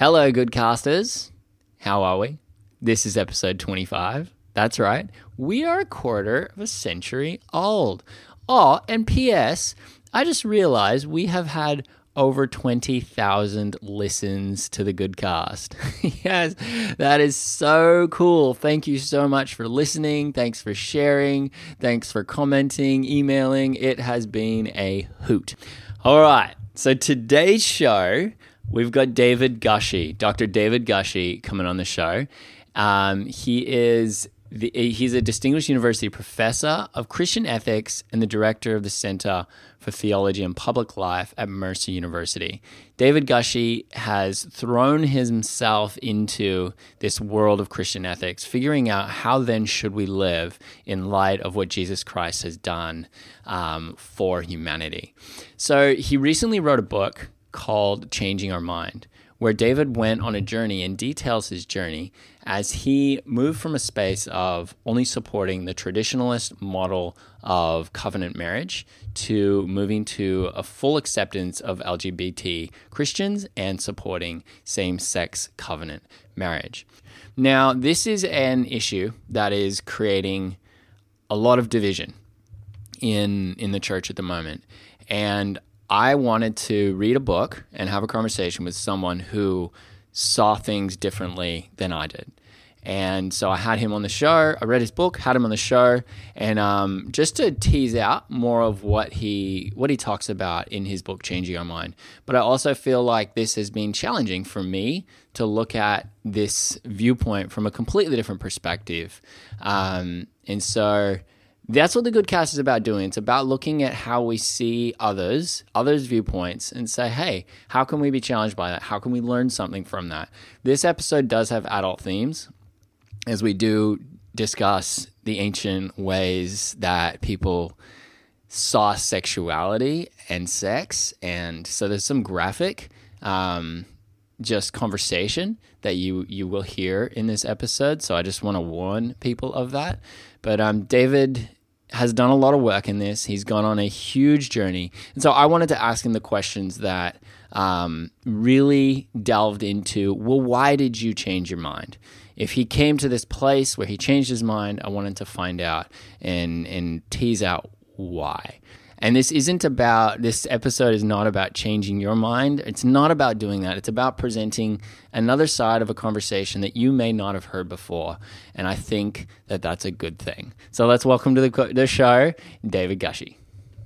Hello, good casters. How are we? This is episode 25. That's right. We are a quarter of a century old. Oh, and P.S., I just realized we have had over 20,000 listens to the Goodcast. Yes, that is so cool. Thank you so much for listening. Thanks for sharing. Thanks for commenting, emailing. It has been a hoot. All right, so today's show, we've got David Gushee, Dr. David Gushee, coming on the show. He's a distinguished university professor of Christian ethics and the director of the Center for Theology and Public Life at Mercer University. David Gushee has thrown himself into this world of Christian ethics, figuring out how then should we live in light of what Jesus Christ has done for humanity. So he recently wrote a book called Changing Our Mind, where David went on a journey and details his journey as he moved from a space of only supporting the traditionalist model of covenant marriage to moving to a full acceptance of LGBT Christians and supporting same-sex covenant marriage. Now, this is an issue that is creating a lot of division in the church at the moment, and I wanted to read a book and have a conversation with someone who saw things differently than I did. And so I had him on the show. I read his book, had him on the show, and just to tease out more of what he talks about in his book, Changing Our Mind. But I also feel like this has been challenging for me to look at this viewpoint from a completely different perspective. And so that's what the Goodcast is about doing. It's about looking at how we see others' viewpoints and say, hey, how can we be challenged by that? How can we learn something from that? This episode does have adult themes, as we do discuss the ancient ways that people saw sexuality and sex. And so there's some graphic just conversation that you will hear in this episode. So I just want to warn people of that. But David has done a lot of work in this. He's gone on a huge journey. And so I wanted to ask him the questions that really delved into, well, why did you change your mind? If he came to this place where he changed his mind, I wanted to find out and tease out why. And this episode is not about changing your mind. It's not about doing that. It's about presenting another side of a conversation that you may not have heard before. And I think that that's a good thing. So let's welcome to the show, David Gushee.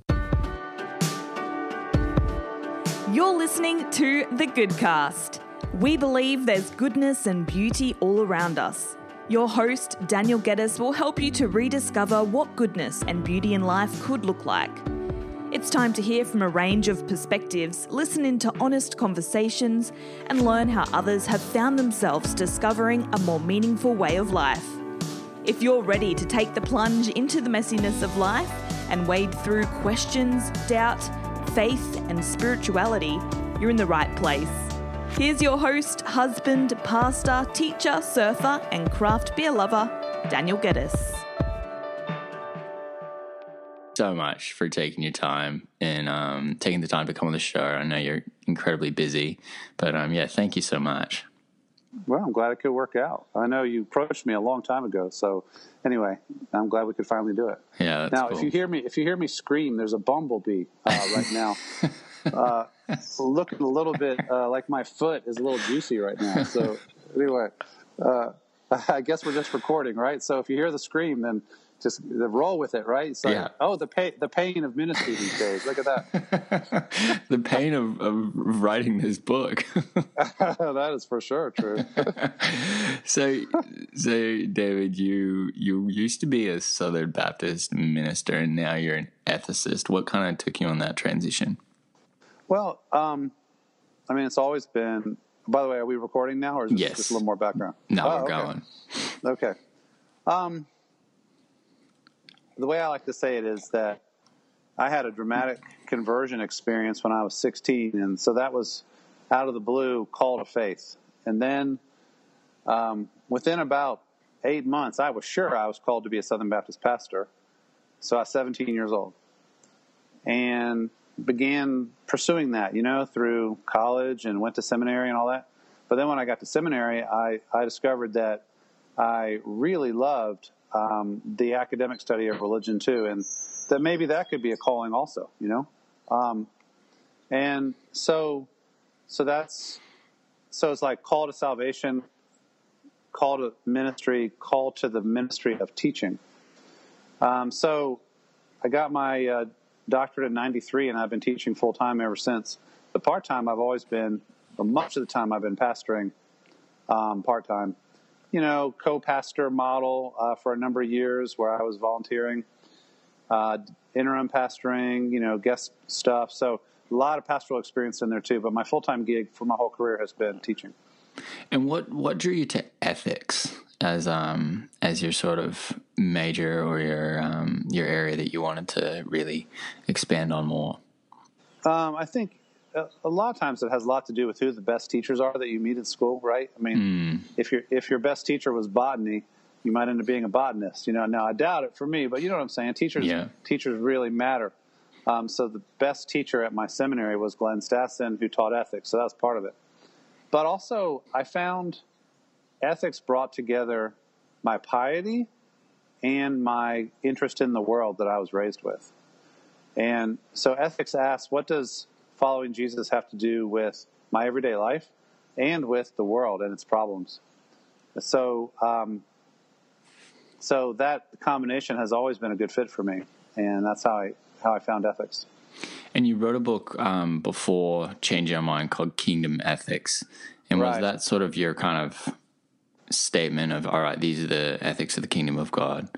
You're listening to The Goodcast. We believe there's goodness and beauty all around us. Your host, Daniel Geddes, will help you to rediscover what goodness and beauty in life could look like. It's time to hear from a range of perspectives, listen into honest conversations, and learn how others have found themselves discovering a more meaningful way of life. If you're ready to take the plunge into the messiness of life and wade through questions, doubt, faith, and spirituality, you're in the right place. Here's your host, husband, pastor, teacher, surfer, and craft beer lover, Daniel Geddes. So much for taking your time and taking the time to come on the show. I know you're incredibly busy, but thank you so much. Well, I'm glad it could work out. I know you approached me a long time ago, so anyway, I'm glad we could finally do it. Yeah, that's now, cool. if you hear me scream, there's a bumblebee right now. Looking a little bit like my foot is a little juicy right now. So anyway, I guess we're just recording, right? So if you hear the scream, then just roll with it, right? So, yeah. Oh, the pain of ministry these days. Look at that. The pain of writing this book. That is for sure true. So David, you used to be a Southern Baptist minister, and now you're an ethicist. What kind of took you on that transition? Well, it's always been. By the way, are we recording now, or is this just a little more background? No, we're going. Okay. The way I like to say it is that I had a dramatic conversion experience when I was 16, and so that was out of the blue, call to faith. And then within about 8 months, I was sure I was called to be a Southern Baptist pastor. So I was 17 years old and began pursuing that, through college and went to seminary and all that. But then when I got to seminary, I discovered that I really loved the academic study of religion too, and that maybe that could be a calling also, you know. And so it's like call to salvation, call to ministry, call to the ministry of teaching. So I got my doctorate in '93, and I've been teaching full time ever since. The part time I've always been, or much of the time I've been pastoring part time. You know, co-pastor model for a number of years where I was volunteering, interim pastoring, you know, guest stuff. So a lot of pastoral experience in there too. But my full-time gig for my whole career has been teaching. And what drew you to ethics as your sort of major or your area that you wanted to really expand on more? I think a lot of times it has a lot to do with who the best teachers are that you meet at school, right? I mean, if your best teacher was botany, you might end up being a botanist. You know, now I doubt it for me, but you know what I'm saying. Teachers really matter. So the best teacher at my seminary was Glenn Stassen, who taught ethics. So that was part of it. But also, I found ethics brought together my piety and my interest in the world that I was raised with. And so ethics asks, what does following Jesus have to do with my everyday life and with the world and its problems? So that combination has always been a good fit for me, and that's how I found ethics. And you wrote a book before Changing Our Mind called Kingdom Ethics. And was that sort of your kind of statement of, all right, these are the ethics of the kingdom of God?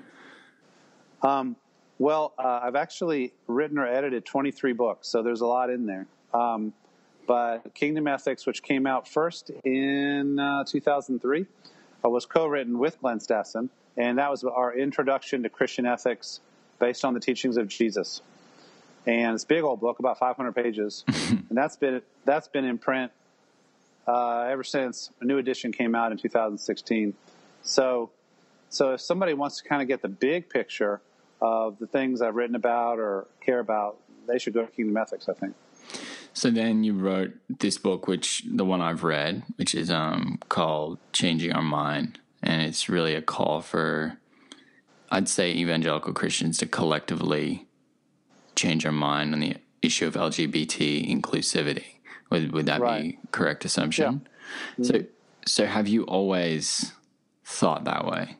Well, I've actually written or edited 23 books, so there's a lot in there. But Kingdom Ethics, which came out first in 2003, was co-written with Glenn Stassen, and that was our introduction to Christian ethics based on the teachings of Jesus. And it's a big old book, about 500 pages, and that's been in print ever since a new edition came out in 2016. So if somebody wants to kind of get the big picture of the things I've written about or care about, they should go to Kingdom Ethics, I think. So then you wrote this book, which the one I've read, which is called Changing Our Mind. And it's really a call for, I'd say, evangelical Christians to collectively change our mind on the issue of LGBT inclusivity. Would that be a correct assumption? Yeah. Mm-hmm. So have you always thought that way?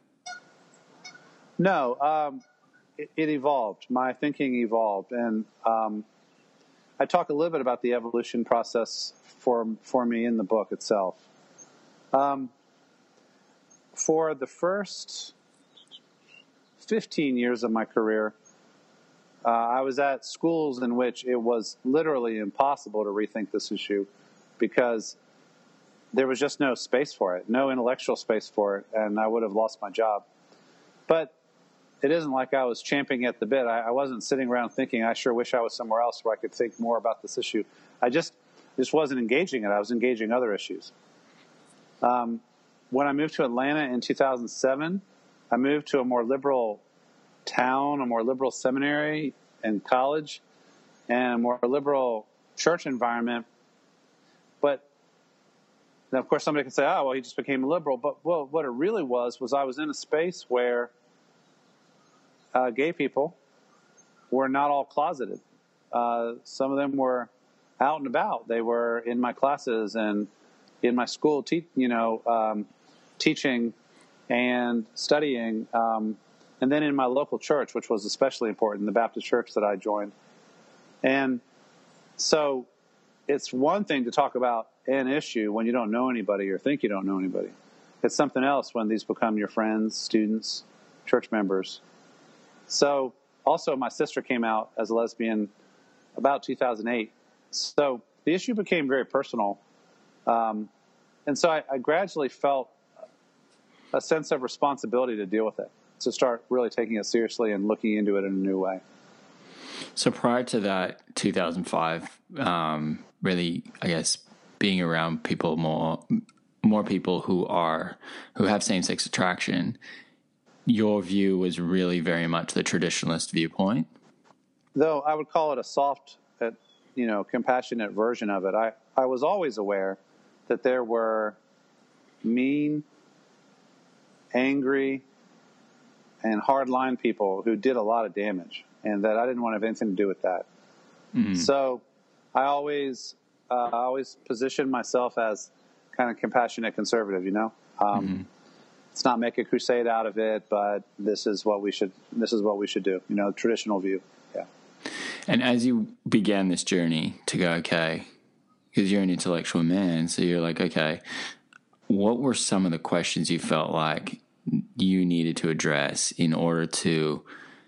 No, it evolved. My thinking evolved, and I talk a little bit about the evolution process for me in the book itself. For the first 15 years of my career, I was at schools in which it was literally impossible to rethink this issue because there was just no space for it, no intellectual space for it, and I would have lost my job. But it isn't like I was champing at the bit. I wasn't sitting around thinking, I sure wish I was somewhere else where I could think more about this issue. I just wasn't engaging it. I was engaging other issues. When I moved to Atlanta in 2007, I moved to a more liberal town, a more liberal seminary and college, and a more liberal church environment. But now, of course, somebody can say, oh, well, he just became liberal. But what it really was I was in a space where gay people were not all closeted. Some of them were out and about. They were in my classes and in my school, teaching and studying, and then in my local church, which was especially important, the Baptist church that I joined. And so it's one thing to talk about an issue when you don't know anybody or think you don't know anybody. It's something else when these become your friends, students, church members. So also my sister came out as a lesbian about 2008. So the issue became very personal. And so I gradually felt a sense of responsibility to deal with it, to start really taking it seriously and looking into it in a new way. So prior to that, 2005, really, I guess, being around people, more people who have same-sex attraction, your view was really very much the traditionalist viewpoint? Though I would call it a soft, compassionate version of it. I was always aware that there were mean, angry, and hardline people who did a lot of damage, and that I didn't want to have anything to do with that. Mm-hmm. So I always positioned myself as kind of compassionate conservative, Let's not make a crusade out of it, but this is what we should do, traditional view. Yeah. And as you began this journey to go, okay, because you're an intellectual man, so you're like, okay, what were some of the questions you felt like you needed to address in order to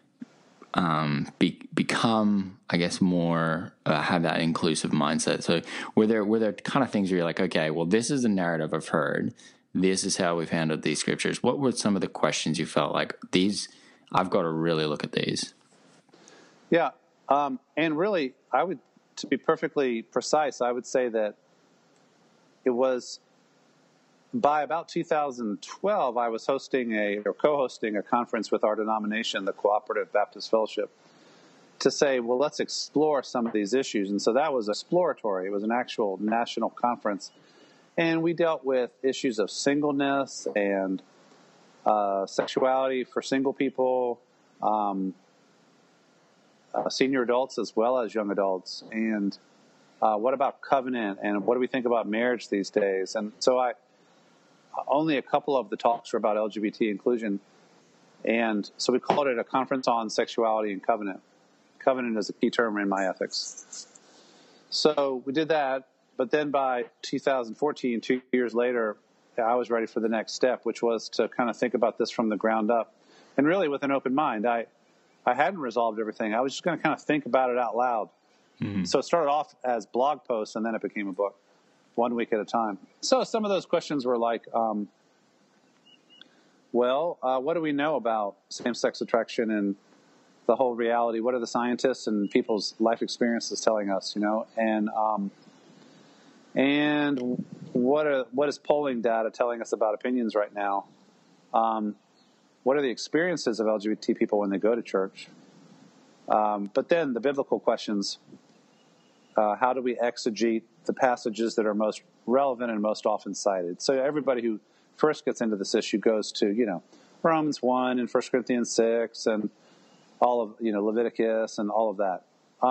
become, I guess, more have that inclusive mindset? So were there kind of things where you're like, okay, well, this is the narrative I've heard. This is how we've handled these scriptures. What were some of the questions you felt like I've got to really look at these? Yeah. And really, to be perfectly precise, I would say that it was by about 2012, I was co-hosting a conference with our denomination, the Cooperative Baptist Fellowship, to say, well, let's explore some of these issues. And so that was exploratory. It was an actual national conference. And we dealt with issues of singleness and sexuality for single people, senior adults as well as young adults. And what about covenant? And what do we think about marriage these days? And so only a couple of the talks were about LGBT inclusion. And so we called it a conference on sexuality and covenant. Covenant is a key term in my ethics. So we did that. But then by 2014, 2 years later, I was ready for the next step, which was to kind of think about this from the ground up. And really with an open mind. I hadn't resolved everything. I was just going to kind of think about it out loud. Mm-hmm. So it started off as blog posts, and then it became a book, 1 week at a time. So some of those questions were like, what do we know about same-sex attraction and the whole reality? What are the scientists and people's life experiences telling us, And what is polling data telling us about opinions right now? What are the experiences of LGBT people when they go to church? But then the biblical questions, how do we exegete the passages that are most relevant and most often cited? So everybody who first gets into this issue goes to, Romans 1 and 1 Corinthians 6 and all of, Leviticus and all of that.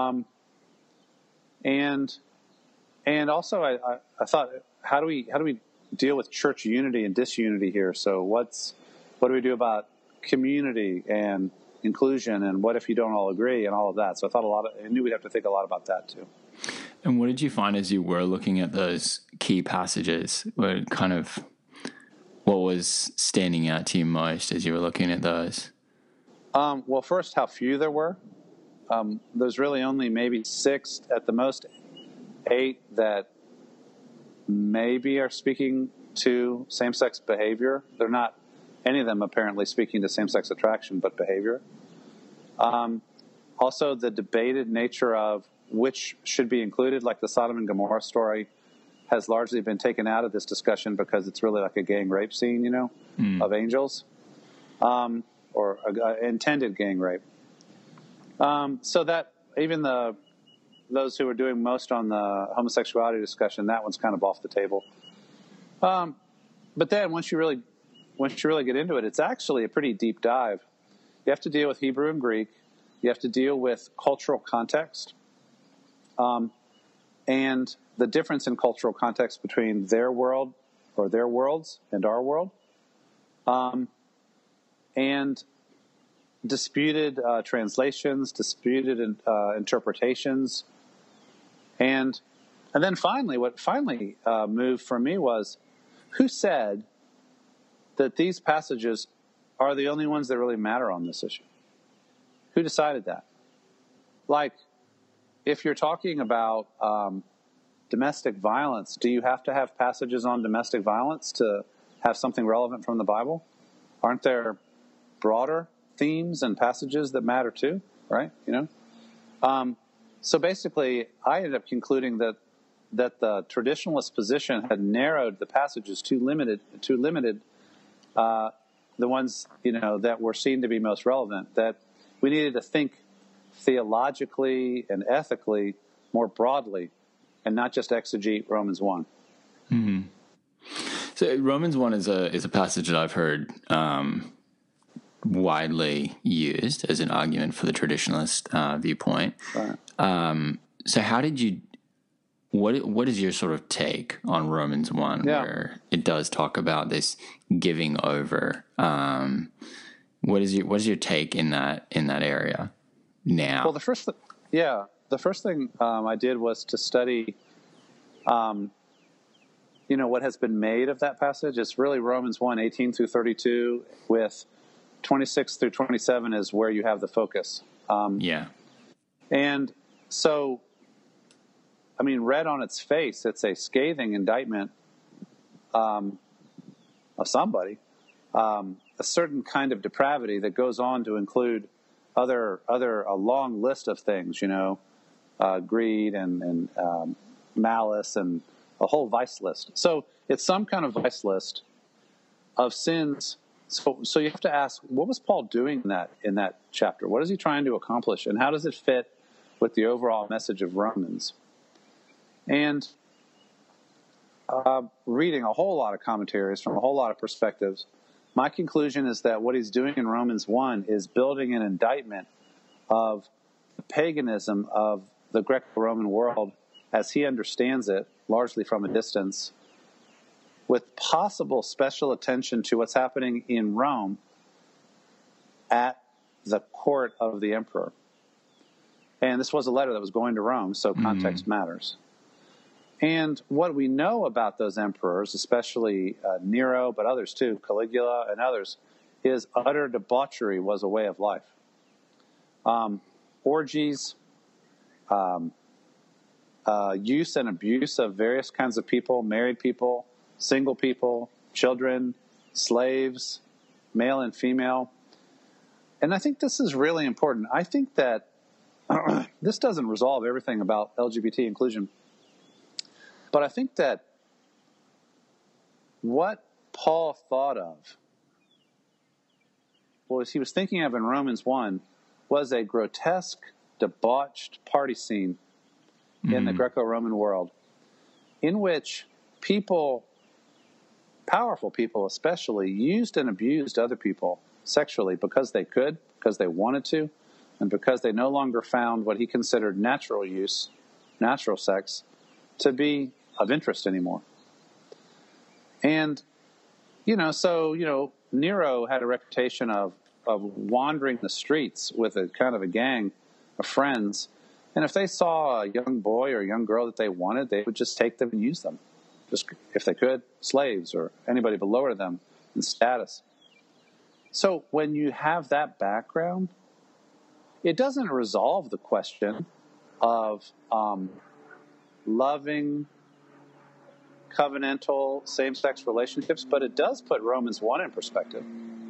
And also I thought, how do we deal with church unity and disunity here? So what do we do about community and inclusion, and what if you don't all agree, and all of that? So I knew we'd have to think a lot about that too. And what did you find as you were looking at those key passages? What was standing out to you most as you were looking at those? Well, first, how few there were. There's really only maybe 6, at the most 8, that maybe are speaking to same-sex behavior. They're not any of them apparently speaking to same-sex attraction, but behavior. Also, the debated nature of which should be included, like the Sodom and Gomorrah story, has largely been taken out of this discussion because it's really like a gang rape scene, of angels, or intended gang rape. So that even those who are doing most on the homosexuality discussion, that one's kind of off the table. But then once you really get into it, it's actually a pretty deep dive. You have to deal with Hebrew and Greek. You have to deal with cultural context, and the difference in cultural context between their world or their worlds and our world, and disputed translations, disputed interpretations, and then finally, what moved for me was, who said that these passages are the only ones that really matter on this issue? Who decided that? Like, if you're talking about domestic violence, do you have to have passages on domestic violence to have something relevant from the Bible? Aren't there broader themes and passages that matter too, right? So basically, I ended up concluding that the traditionalist position had narrowed the passages too limited, the ones, that were seen to be most relevant, that we needed to think theologically and ethically more broadly and not just exegete Romans 1. So Romans 1 is a passage that I've heard widely used as an argument for the traditionalist viewpoint. Right. So how did you? What is your sort of take on Romans 1, where it does talk about this giving over? What is your take in that area now? Well, the first thing I did was to study, what has been made of that passage. It's really Romans 1:18 through 32, with 26 through 27 is where you have the focus. And so, read on its face, it's a scathing indictment of somebody, a certain kind of depravity that goes on to include a long list of things, greed and malice and a whole vice list. So it's some kind of vice list of sins. So you have to ask, what was Paul doing in that chapter? What is he trying to accomplish, and how does it fit with the overall message of Romans? And reading a whole lot of commentaries from a whole lot of perspectives, my conclusion is that what he's doing in Romans 1 is building an indictment of the paganism of the Greco-Roman world as he understands it, largely from a distance, with possible special attention to what's happening in Rome at the court of the emperor. And this was a letter that was going to Rome, so context matters. And what we know about those emperors, especially Nero, but others too, Caligula and others, is utter debauchery was a way of life. Orgies, use and abuse of various kinds of people, married people, single people, children, slaves, male and female. And I think this is really important. I think that this doesn't resolve everything about LGBT inclusion. But I think that what Paul thought of, what he was thinking of in Romans 1, was a grotesque, debauched party scene in the Greco-Roman world, in which people, powerful people especially, used and abused other people sexually because they could, because they wanted to, and because they no longer found what he considered natural use, natural sex, to be of interest anymore. And, Nero had a reputation of wandering the streets with a kind of a gang of friends. And if they saw a young boy or a young girl that they wanted, they would just take them and use them. Just, if they could, slaves or anybody below them in status. So when you have that background, it doesn't resolve the question of loving, covenantal, same-sex relationships, but it does put Romans 1 in perspective.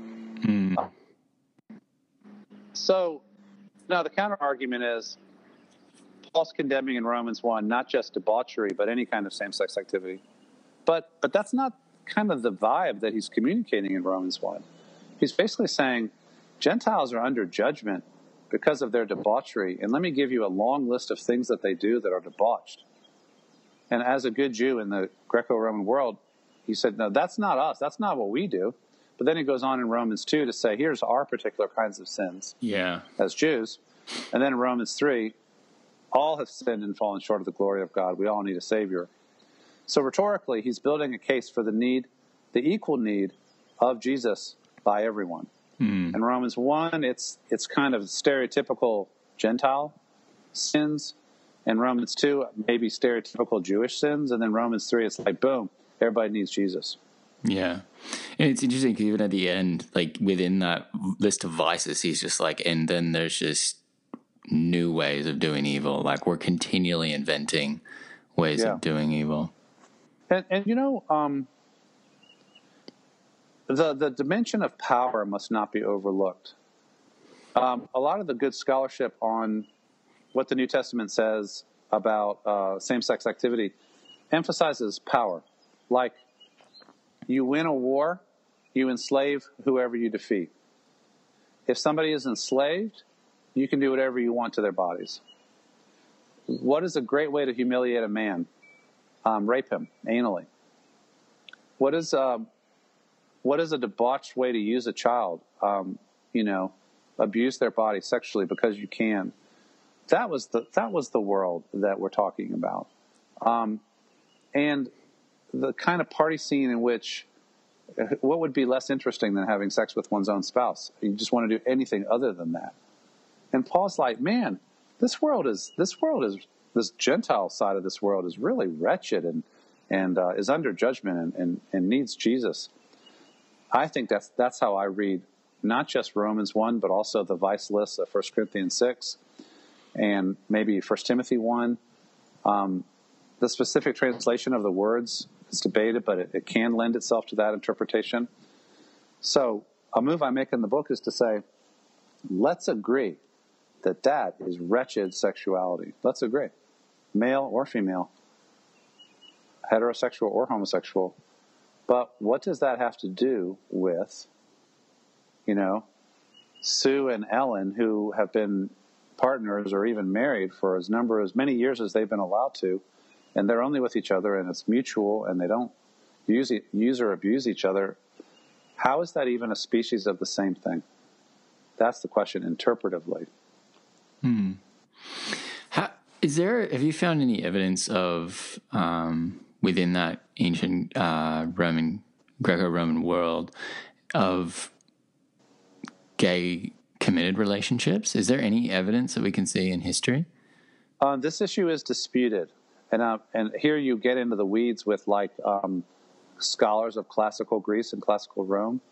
So now the counter-argument is Paul's condemning in Romans 1 not just debauchery, but any kind of same-sex activity. But that's not kind of the vibe that he's communicating in Romans 1. He's basically saying Gentiles are under judgment because of their debauchery, and let me give you a long list of things that they do that are debauched. And as a good Jew in the Greco-Roman world, he said, no, that's not us. That's not what we do. But then he goes on in Romans 2 to say, here's our particular kinds of sins as Jews. And then in Romans 3, all have sinned and fallen short of the glory of God. We all need a Savior. So rhetorically, he's building a case for the equal need of Jesus by everyone. In Romans 1, it's kind of stereotypical Gentile sins. In Romans 2, maybe stereotypical Jewish sins. And then Romans 3, it's like, boom, everybody needs Jesus. Yeah. And it's interesting because even at the end, like within that list of vices, he's just like, and then there's just new ways of doing evil. Like we're continually inventing ways of doing evil. And the dimension of power must not be overlooked. A lot of the good scholarship on what the New Testament says about same-sex activity emphasizes power. Like, you win a war, you enslave whoever you defeat. If somebody is enslaved, you can do whatever you want to their bodies. What is a great way to humiliate a man? Rape him anally. what is a debauched way to use a child? Abuse their body sexually because you can. That was the world that we're talking about, and the kind of party scene in which what would be less interesting than having sex with one's own spouse? You just want to do anything other than that. And Paul's like, man, this Gentile side of this world is really wretched and is under judgment and needs Jesus. I think that's how I read not just Romans 1, but also the vice list of 1 Corinthians 6 and maybe 1 Timothy 1. The specific translation of the words is debated, but it can lend itself to that interpretation. So a move I make in the book is to say, let's agree that is wretched sexuality. Let's agree. Male or female, heterosexual or homosexual. But what does that have to do with, Sue and Ellen, who have been partners or even married for as many years as they've been allowed to, and they're only with each other and it's mutual and they don't use or abuse each other? How is that even a species of the same thing? That's the question interpretively. Have you found any evidence of within that ancient Greco-Roman world of gay committed relationships? Is there any evidence that we can see in history? This issue is disputed, and here you get into the weeds with scholars of classical Greece and classical Rome.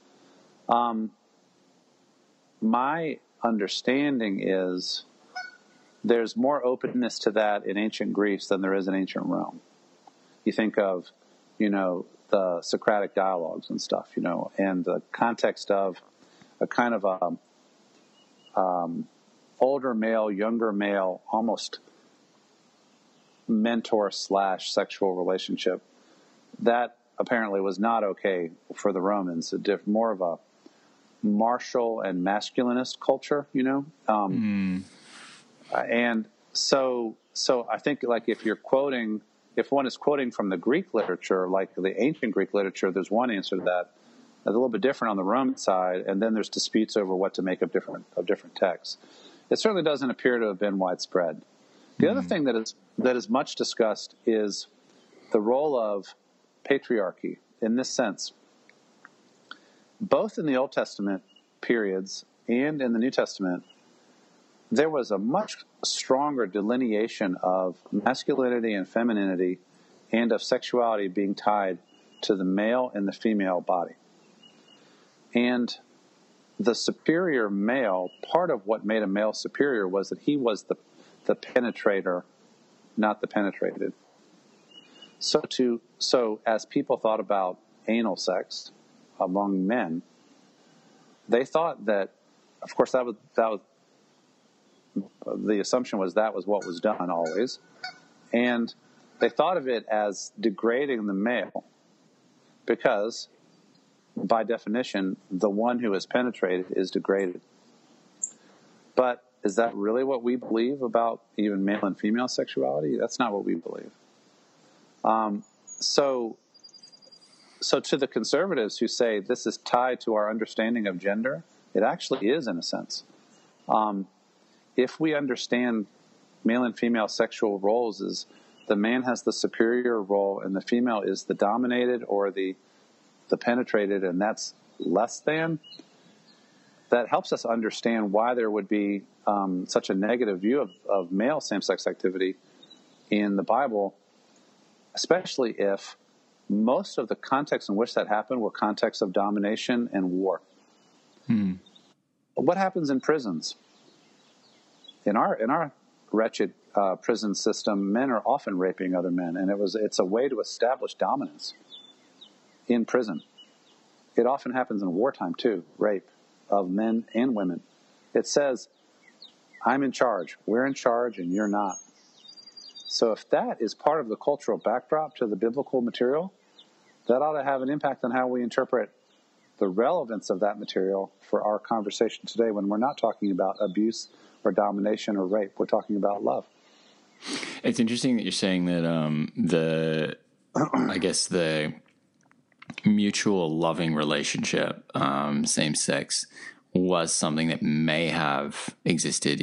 My understanding is there's more openness to that in ancient Greece than there is in ancient Rome. You think of, the Socratic dialogues and stuff, and the context of a kind of older male, younger male, almost mentor/sexual relationship. That apparently was not okay for the Romans. More of a martial and masculinist culture, and so I think if one is quoting from the Greek literature, like the ancient Greek literature, there's one answer to that. It's a little bit different on the Roman side, and then there's disputes over what to make of different texts. It certainly doesn't appear to have been widespread. The other thing that is much discussed is the role of patriarchy in this sense. Both in the Old Testament periods and in the New Testament, there was a much stronger delineation of masculinity and femininity and of sexuality being tied to the male and the female body. And the superior male, part of what made a male superior was that he was the penetrator, not the penetrated. So as people thought about anal sex among men, they thought that, of course, that was the assumption was that was what was done always, and they thought of it as degrading the male because, by definition, the one who is penetrated is degraded. But is that really what we believe about even male and female sexuality? That's not what we believe. So to the conservatives who say this is tied to our understanding of gender, it actually is in a sense. If we understand male and female sexual roles as the man has the superior role and the female is the dominated or the penetrated, and that's less than, that helps us understand why there would be such a negative view of male same-sex activity in the Bible, especially if most of the contexts in which that happened were contexts of domination and war. What happens in prisons? In our wretched prison system, men are often raping other men, and it's a way to establish dominance in prison. It often happens in wartime too, rape of men and women. It says, I'm in charge, we're in charge, and you're not. So if that is part of the cultural backdrop to the biblical material, that ought to have an impact on how we interpret the relevance of that material for our conversation today when we're not talking about abuse or domination or rape. We're talking about love. It's interesting that you're saying that mutual loving relationship, same sex, was something that may have existed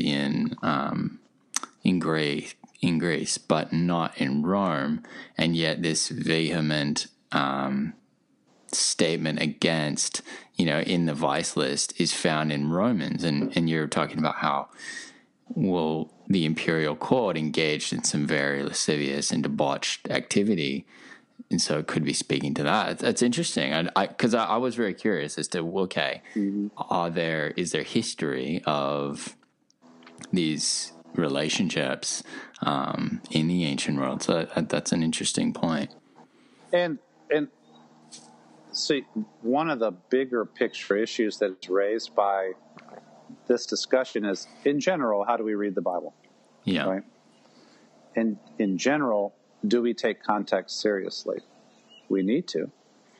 in Greece, but not in Rome, and yet this vehement statement against, in the vice list is found in Romans, and you're talking about how, well, the imperial court engaged in some very lascivious and debauched activity, and so it could be speaking to that. That's interesting, because I was very curious as to, okay, is there history of these relationships in the ancient world? So that's an interesting point. And see, one of the bigger picture issues that is raised by this discussion is, in general, how do we read the Bible? Yeah. Right? And in general, do we take context seriously? We need to.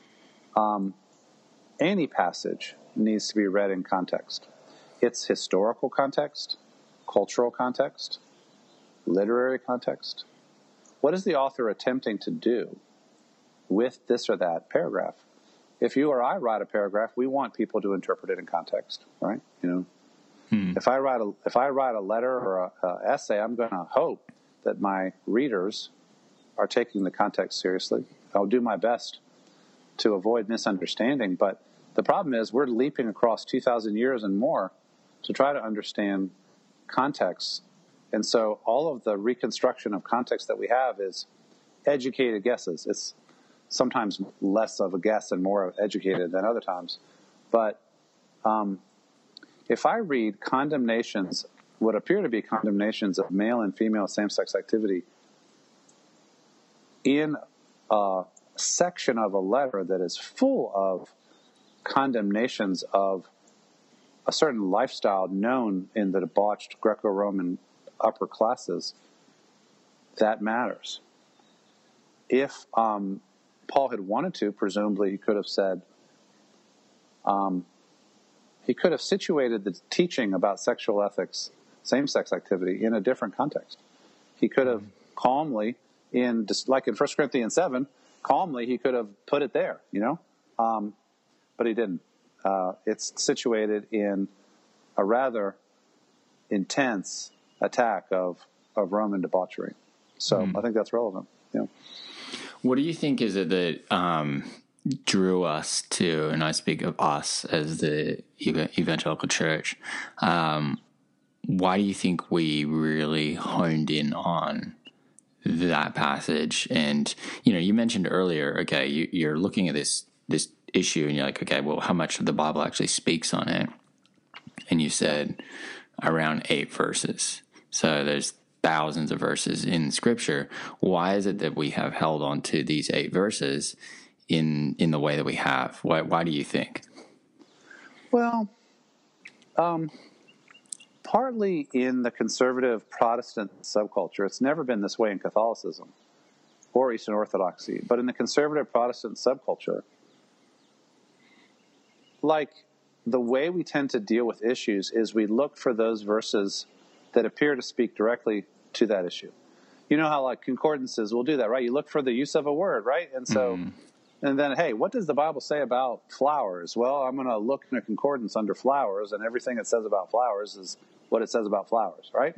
Any passage needs to be read in context. It's historical context, cultural context, literary context. What is the author attempting to do with this or that paragraph? If you or I write a paragraph, we want people to interpret it in context, right? If I write a letter or a essay, I'm going to hope that my readers are taking the context seriously. I'll do my best to avoid misunderstanding, but the problem is we're leaping across 2,000 years and more to try to understand context. And so all of the reconstruction of context that we have is educated guesses. It's sometimes less of a guess and more educated than other times. But if I read condemnations, what appear to be condemnations of male and female same-sex activity in a section of a letter that is full of condemnations of a certain lifestyle known in the debauched Greco-Roman upper classes, that matters. If Paul had wanted to, presumably he could have said, he could have situated the teaching about sexual ethics, same-sex activity, in a different context. He could have calmly, like in 1 Corinthians 7, calmly he could have put it there, but he didn't. It's situated in a rather intense attack of Roman debauchery. So I think that's relevant. What do you think is it that drew us to, and I speak of us as the evangelical church, why do you think we really honed in on that passage? And, you mentioned earlier, okay, you're looking at this issue and you're like, okay, well, how much of the Bible actually speaks on it? And you said around 8 verses. So there's thousands of verses in Scripture. Why is it that we have held on to these 8 verses in the way that we have? Why do you think? Well, partly in the conservative Protestant subculture. It's never been this way in Catholicism or Eastern Orthodoxy. But in the conservative Protestant subculture, like the way we tend to deal with issues is we look for those verses that appear to speak directly to that issue. You know how like concordances will do that, right? You look for the use of a word, right? And so, and then, hey, what does the Bible say about flowers? Well, I'm going to look in a concordance under flowers, and everything it says about flowers is what it says about flowers, right?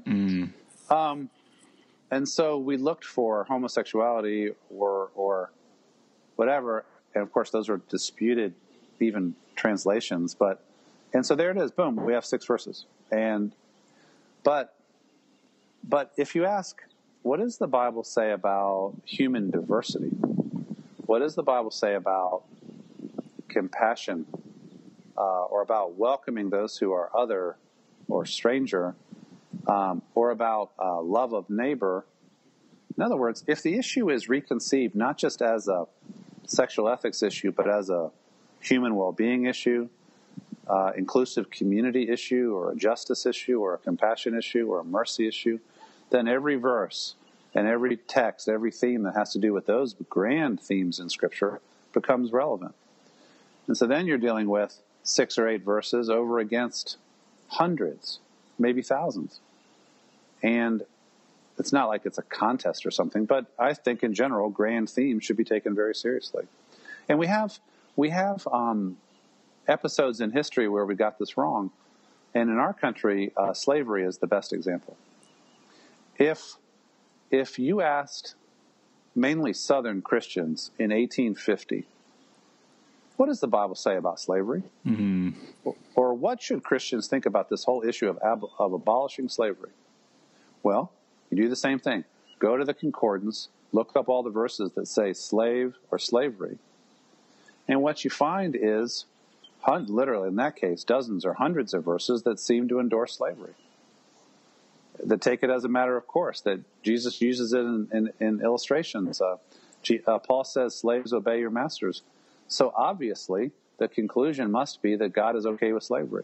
And so we looked for homosexuality or whatever, and of course those are disputed, even translations. And so there it is. Boom, we have 6 verses. But if you ask, what does the Bible say about human diversity? What does the Bible say about compassion or about welcoming those who are other or stranger or about love of neighbor? In other words, if the issue is reconceived not just as a sexual ethics issue, but as a human well-being issue, inclusive community issue, or a justice issue, or a compassion issue, or a mercy issue, then every verse and every text, every theme that has to do with those grand themes in Scripture becomes relevant. And so then you're dealing with 6 or 8 verses over against hundreds, maybe thousands. And it's not like it's a contest or something, but I think in general, grand themes should be taken very seriously. And we have we have episodes in history where we got this wrong. And in our country, slavery is the best example. If you asked mainly Southern Christians in 1850, what does the Bible say about slavery? Mm-hmm. Or what should Christians think about this whole issue of abolishing slavery? Well, you do the same thing. Go to the concordance, look up all the verses that say slave or slavery. And what you find is, literally in that case, dozens or hundreds of verses that seem to endorse slavery, that take it as a matter of course, that Jesus uses it in illustrations. Paul says, slaves, obey your masters. So obviously, the conclusion must be that God is okay with slavery.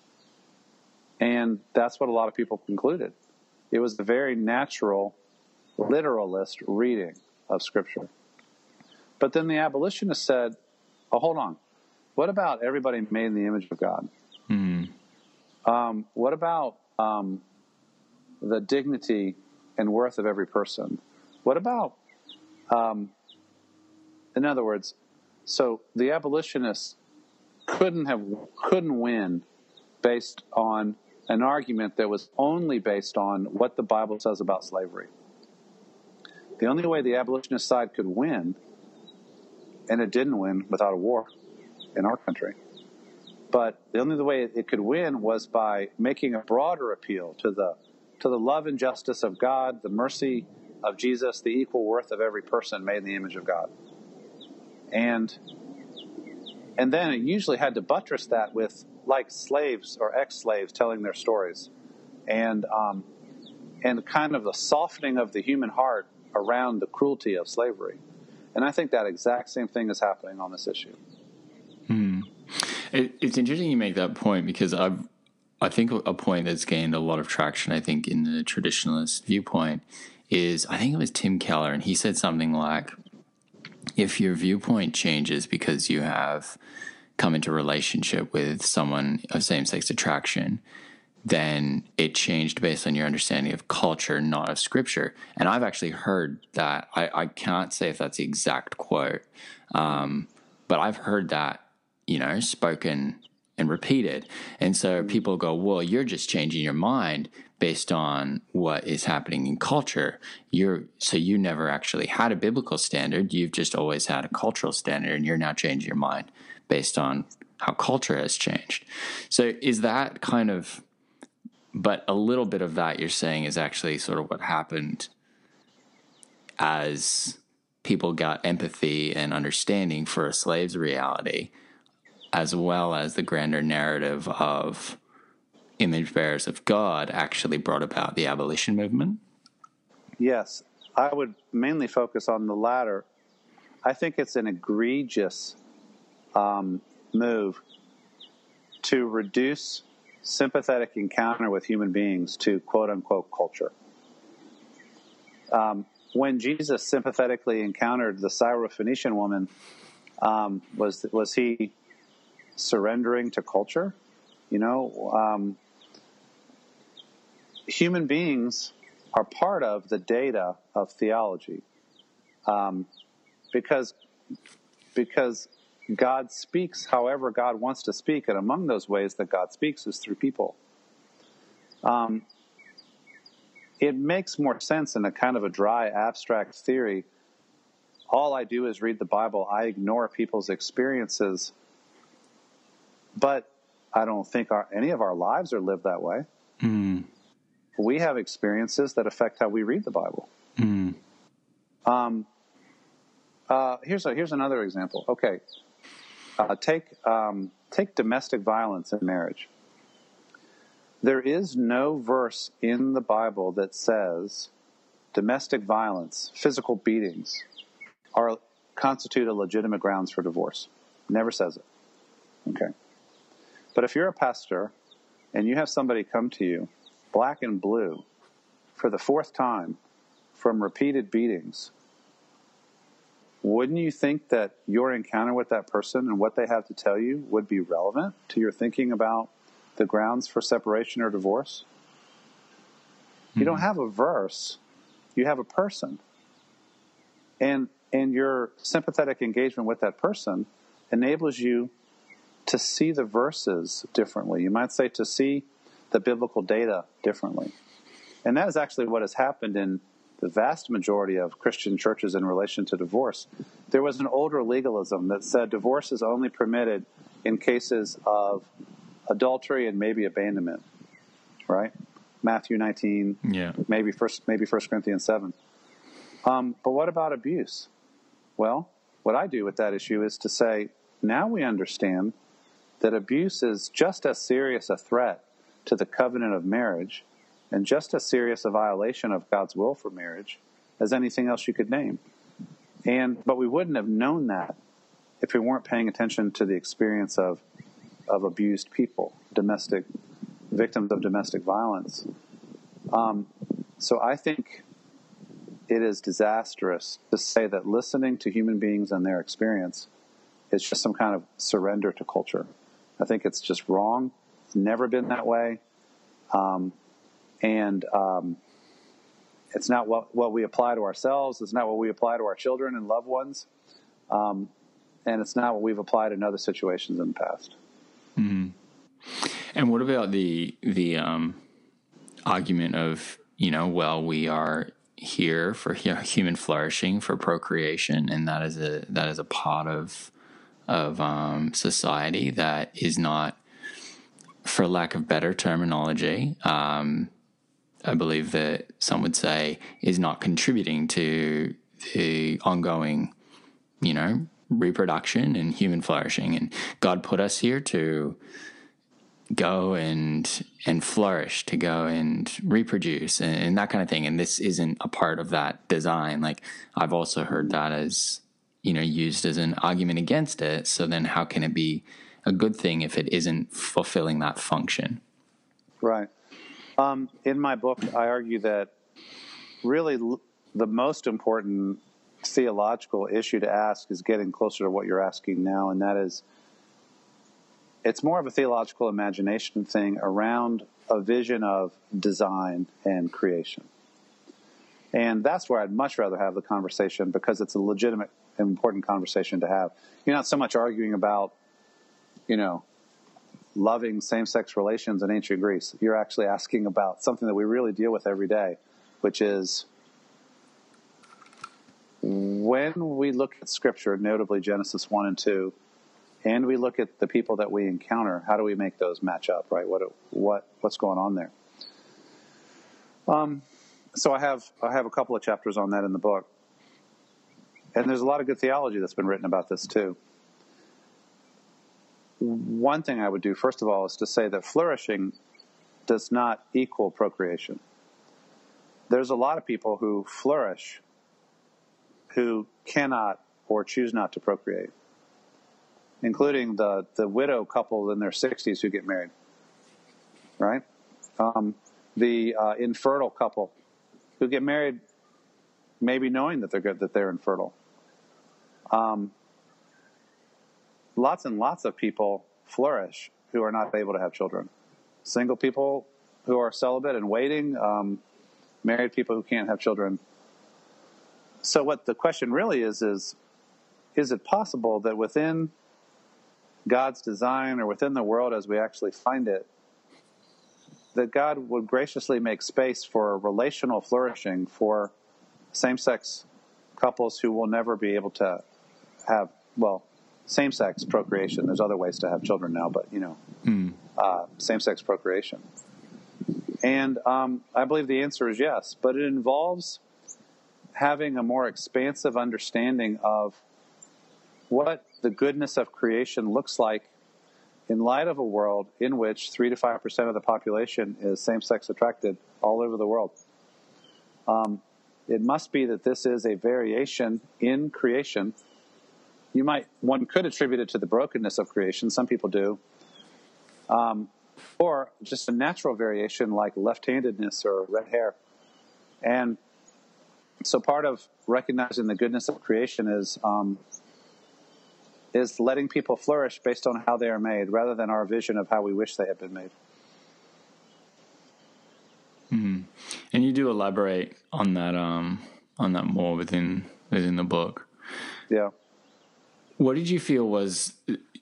And that's what a lot of people concluded. It was the very natural, literalist reading of Scripture. But then the abolitionists said, oh, hold on. What about everybody made in the image of God? Mm-hmm. What about the dignity and worth of every person? What about, in other words, so the abolitionists couldn't win based on an argument that was only based on what the Bible says about slavery. The only way the abolitionist side could win, and it didn't win without a war in our country, but the only way it could win was by making a broader appeal to the love and justice of God, the mercy of Jesus, the equal worth of every person made in the image of God. And then it usually had to buttress that with, like, slaves or ex-slaves telling their stories, and kind of the softening of the human heart around the cruelty of slavery. And I think that exact same thing is happening on this issue. It's interesting you make that point, because I think a point that's gained a lot of traction, I think, in the traditionalist viewpoint is, I think it was Tim Keller, and he said something like, if your viewpoint changes because you have come into relationship with someone of same-sex attraction, then it changed based on your understanding of culture, not of Scripture. And I've actually heard that. I can't say if that's the exact quote, but I've heard that, spoken and repeated. And so people go, well, you're just changing your mind based on what is happening in culture. So you never actually had a biblical standard. You've just always had a cultural standard, and you're now changing your mind based on how culture has changed. So is that kind of, but a little bit of that you're saying is actually sort of what happened as people got empathy and understanding for a slave's reality, as well as the grander narrative of image bearers of God actually brought about the abolition movement? Yes, I would mainly focus on the latter. I think it's an egregious move to reduce sympathetic encounter with human beings to quote-unquote culture. When Jesus sympathetically encountered the Syrophoenician woman, was he surrendering to culture? Human beings are part of the data of theology, because God speaks however God wants to speak, and among those ways that God speaks is through people. It makes more sense in a kind of a dry, abstract theory. All I do is read the Bible. I ignore people's experiences, but I don't think any of our lives are lived that way. Mm. We have experiences that affect how we read the Bible. Mm. Here's another example. Okay, take domestic violence in marriage. There is no verse in the Bible that says domestic violence, physical beatings, constitute a legitimate grounds for divorce. Never says it. Okay. But if you're a pastor and you have somebody come to you, black and blue, for the fourth time from repeated beatings, wouldn't you think that your encounter with that person and what they have to tell you would be relevant to your thinking about the grounds for separation or divorce? You don't have a verse, you have a person. And your sympathetic engagement with that person enables you to see the verses differently. You might say to see the biblical data differently. And that is actually what has happened in the vast majority of Christian churches in relation to divorce. There was an older legalism that said divorce is only permitted in cases of adultery and maybe abandonment, right? Matthew 19, maybe First Corinthians 7. But what about abuse? Well, what I do with that issue is to say, now we understand that abuse is just as serious a threat to the covenant of marriage and just as serious a violation of God's will for marriage as anything else you could name. But we wouldn't have known that if we weren't paying attention to the experience of abused people, victims of domestic violence. So I think it is disastrous to say that listening to human beings and their experience is just some kind of surrender to culture. I think it's just wrong. It's never been that way. It's not what we apply to ourselves. It's not what we apply to our children and loved ones. And it's not what we've applied in other situations in the past. Mm-hmm. And what about the argument of, we are here for human flourishing, for procreation, and that is a part of society that is not, for lack of better terminology, I believe that some would say is not contributing to the ongoing, reproduction and human flourishing. And God put us here to go and flourish, to go and reproduce and that kind of thing. And this isn't a part of that design. Like, I've also heard that as, used as an argument against it. So then how can it be a good thing if it isn't fulfilling that function? Right. In my book, I argue that really the most important theological issue to ask is getting closer to what you're asking now, and that is, it's more of a theological imagination thing around a vision of design and creation. And that's where I'd much rather have the conversation, because it's a legitimate and important conversation to have. You're not so much arguing about, loving same-sex relations in ancient Greece. You're actually asking about something that we really deal with every day, which is when we look at Scripture, notably Genesis 1 and 2, and we look at the people that we encounter, how do we make those match up, right? What's going on there? So I have a couple of chapters on that in the book. And there's a lot of good theology that's been written about this too. One thing I would do, first of all, is to say that flourishing does not equal procreation. There's a lot of people who flourish who cannot or choose not to procreate, including the widow couple in their 60s who get married, right? The infertile couple who get married maybe knowing that they're infertile. Lots and lots of people flourish who are not able to have children. Single people who are celibate and waiting, married people who can't have children. So what the question really is it possible that within God's design or within the world as we actually find it, that God would graciously make space for relational flourishing for same-sex couples who will never be able to have, same-sex procreation. There's other ways to have children now, but, same-sex procreation. And I believe the answer is yes, but it involves having a more expansive understanding of what the goodness of creation looks like in light of a world in which 3 to 5% of the population is same-sex attracted all over the world. It must be that this is a variation in creation. One could attribute it to the brokenness of creation. Some people do. Or just a natural variation like left-handedness or red hair. And so part of recognizing the goodness of creation is letting people flourish based on how they are made rather than our vision of how we wish they had been made. Mm-hmm. And you do elaborate on that more within the book. Yeah. What did you feel was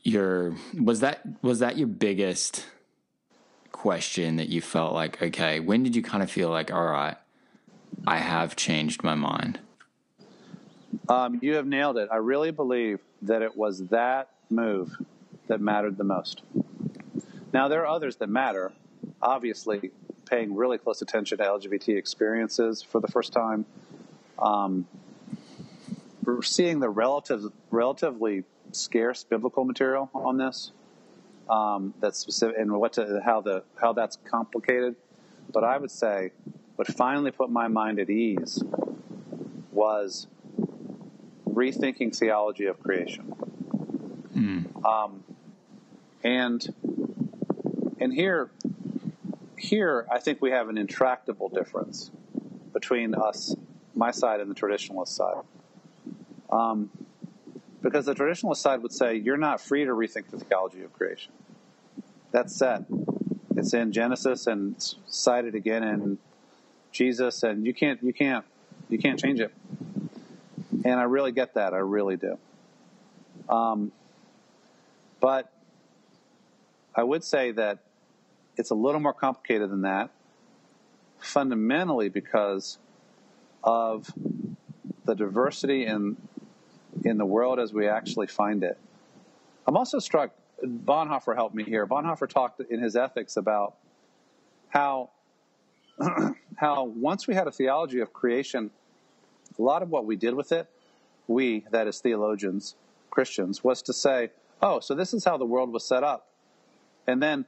that your biggest question that you felt like, okay, when did you kind of feel like, all right, I have changed my mind? You have nailed it. I really believe that it was that move that mattered the most. Now, there are others that matter. Obviously, paying really close attention to LGBT experiences for the first time. We're seeing the relatively scarce biblical material on this. That's specific, and how that's complicated. But I would say what finally put my mind at ease was rethinking theology of creation. And here I think we have an intractable difference between us, my side, and the traditionalist side. Because the traditionalist side would say you're not free to rethink the theology of creation. That's set. It's in Genesis and it's cited again in Jesus, and you can't change it. And I really get that. I really do. But I would say that it's a little more complicated than that, fundamentally because of the diversity in the world as we actually find it. I'm also struck, Bonhoeffer helped me here. Bonhoeffer talked in his Ethics about how once we had a theology of creation, a lot of what we did with it, we, that is theologians, Christians, was to say, oh, so this is how the world was set up. And then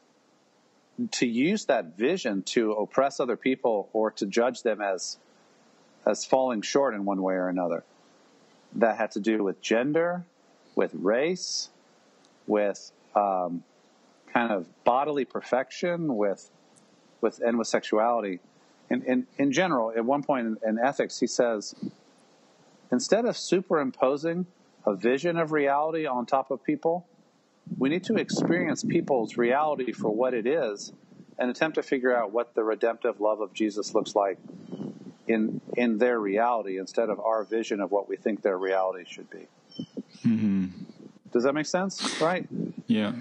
to use that vision to oppress other people or to judge them as falling short in one way or another. That had to do with gender, with race, with kind of bodily perfection, with sexuality. And in general, at one point in Ethics, he says, instead of superimposing a vision of reality on top of people, we need to experience people's reality for what it is and attempt to figure out what the redemptive love of Jesus looks like in their reality instead of our vision of what we think their reality should be. Mm-hmm. Does that make sense? Right? Yeah.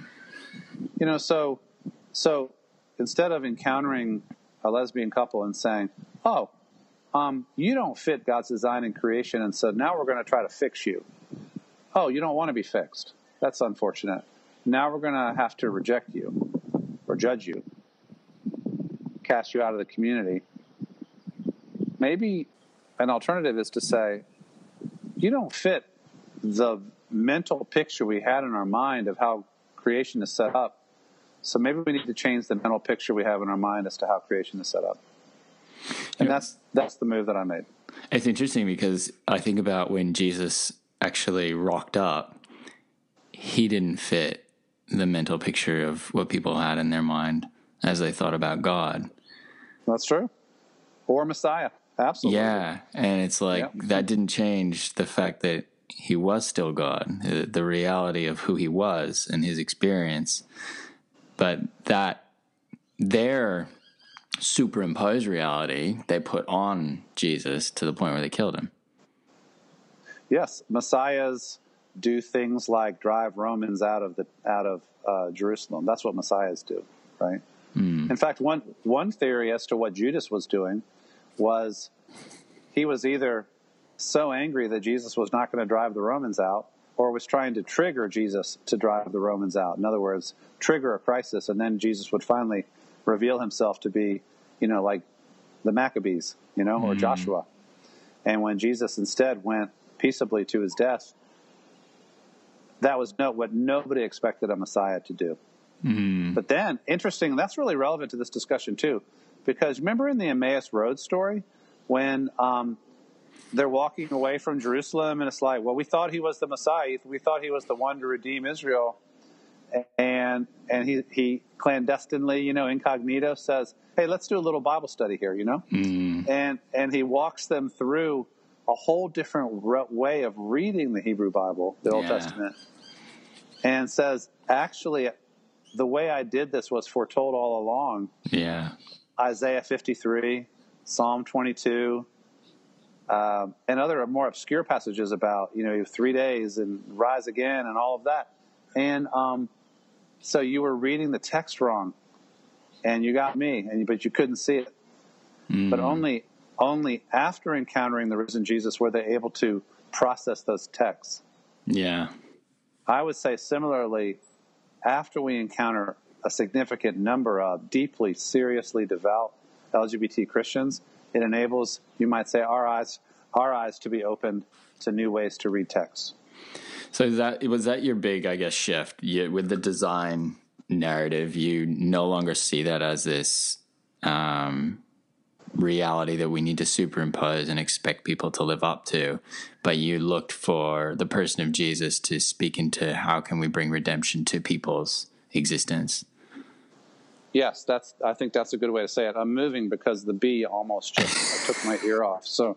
So instead of encountering a lesbian couple and saying, oh, you don't fit God's design in creation, and so now we're going to try to fix you. Oh, you don't want to be fixed. That's unfortunate. Now we're going to have to reject you or judge you, cast you out of the community. Maybe an alternative is to say, you don't fit the mental picture we had in our mind of how creation is set up. So maybe we need to change the mental picture we have in our mind as to how creation is set up. And that's the move that I made. It's interesting because I think about when Jesus actually rocked up, he didn't fit the mental picture of what people had in their mind as they thought about God. That's true. Or Messiah. Absolutely. Yeah. And it's like, that didn't change the fact that he was still God, the reality of who he was and his experience. But that their superimposed reality they put on Jesus to the point where they killed him. Yes. Messiahs do things like drive Romans out of Jerusalem. That's what Messiahs do, right? In fact, one theory as to what Judas was doing was he was either so angry that Jesus was not going to drive the Romans out, or was trying to trigger Jesus to drive the Romans out. In other words, trigger a crisis, and then Jesus would finally reveal himself to be, like the Maccabees, or Joshua. And when Jesus instead went peaceably to his death, that was what nobody expected a Messiah to do. Mm-hmm. But then, interesting, that's really relevant to this discussion too, because remember in the Emmaus Road story when they're walking away from Jerusalem and it's like, well, we thought he was the Messiah. We thought he was the one to redeem Israel. And he clandestinely, incognito says, hey, let's do a little Bible study here, And he walks them through a whole different way of reading the Hebrew Bible, the Old Testament, and says, actually, the way I did this was foretold all along. Yeah. Isaiah 53, Psalm 22, and other more obscure passages about, you have 3 days and rise again and all of that. And so you were reading the text wrong, and you got me, but you couldn't see it. But only after encountering the risen Jesus were they able to process those texts. Yeah. I would say similarly, after we encounter a significant number of deeply, seriously devout LGBT Christians, it enables, you might say, our eyes to be opened to new ways to read texts. So was that your big, I guess, shift with the design narrative? You no longer see that as this reality that we need to superimpose and expect people to live up to, but you looked for the person of Jesus to speak into how can we bring redemption to people's existence. Yes, I think that's a good way to say it. I'm moving because the bee almost just took my ear off. So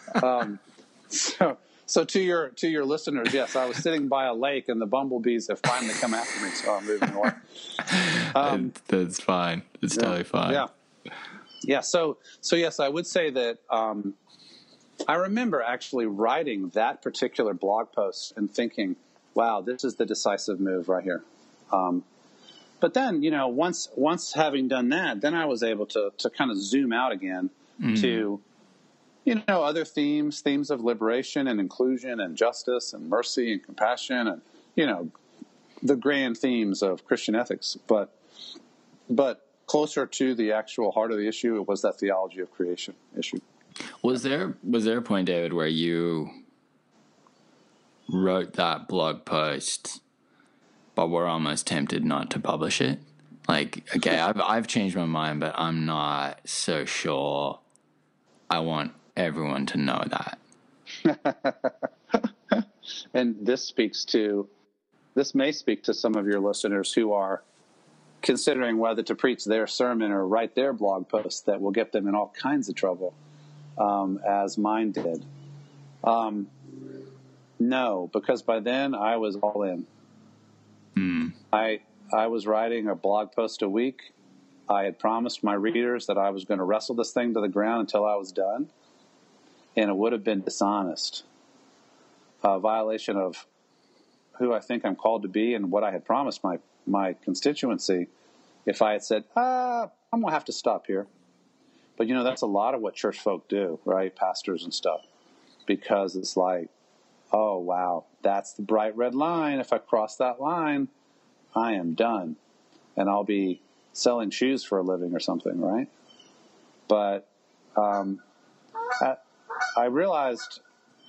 to your listeners, yes, I was sitting by a lake and the bumblebees have finally come after me, so I'm moving away. That's fine. It's totally fine. Yeah. Yeah. So yes, I would say that I remember actually writing that particular blog post and thinking, wow, this is the decisive move right here. But then, once having done that, then I was able to kind of zoom out again to, other themes of liberation and inclusion and justice and mercy and compassion and, the grand themes of Christian ethics. But closer to the actual heart of the issue, it was that theology of creation issue. Was there a point, David, where you wrote that blog post but we're almost tempted not to publish it? Like, okay, I've changed my mind, but I'm not so sure I want everyone to know that. And this may speak to some of your listeners who are considering whether to preach their sermon or write their blog post that will get them in all kinds of trouble, as mine did. No, because by then I was all in. I was writing a blog post a week. I had promised my readers that I was going to wrestle this thing to the ground until I was done. And it would have been dishonest, a violation of who I think I'm called to be and what I had promised my constituency if I had said, I'm going to have to stop here. But, that's a lot of what church folk do, right? Pastors and stuff. Because it's like, oh, wow, that's the bright red line. If I cross that line, I am done. And I'll be selling shoes for a living or something, right? But I realized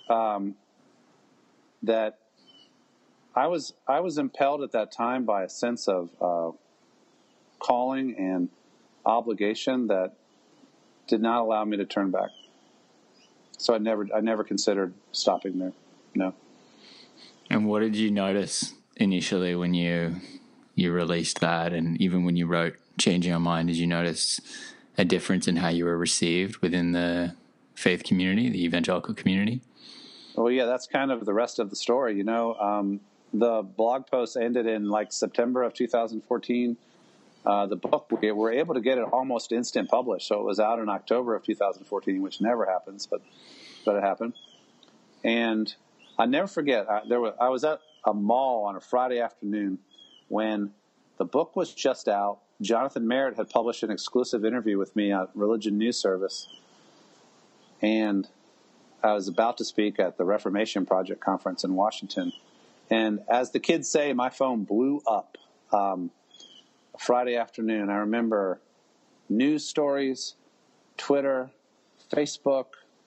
that I was impelled at that time by a sense of calling and obligation that did not allow me to turn back. So I never considered stopping there. No. And what did you notice initially when you released that, and even when you wrote Changing Our Mind? Did you notice a difference in how you were received within the faith community, the evangelical community? Well, yeah, that's kind of the rest of the story. The blog post ended in like September of 2014. The book, we were able to get it almost instant published, so it was out in October of 2014, which never happens, but it happened. And I never forget, I was at a mall on a Friday afternoon when the book was just out. Jonathan Merritt had published an exclusive interview with me at Religion News Service, and I was about to speak at the Reformation Project conference in Washington. And as the kids say, my phone blew up. Friday afternoon, I remember news stories, Twitter, Facebook,